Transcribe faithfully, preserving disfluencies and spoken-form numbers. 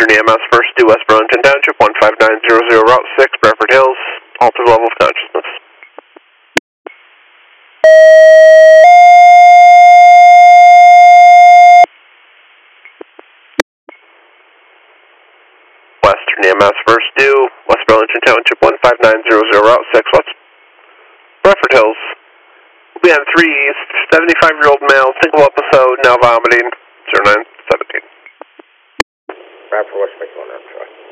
Western E M S first due West Burlington Township, one five nine zero zero, Route six, Bradford Hills, altered level of consciousness. Western E M S first due West Burlington Township, one five nine zero zero, Route six, West Bradford Hills. We'll be on three East, seventy-five-year-old male, single episode, now vomiting, zero nine seventeen. Bradford West, make one, I'm sorry.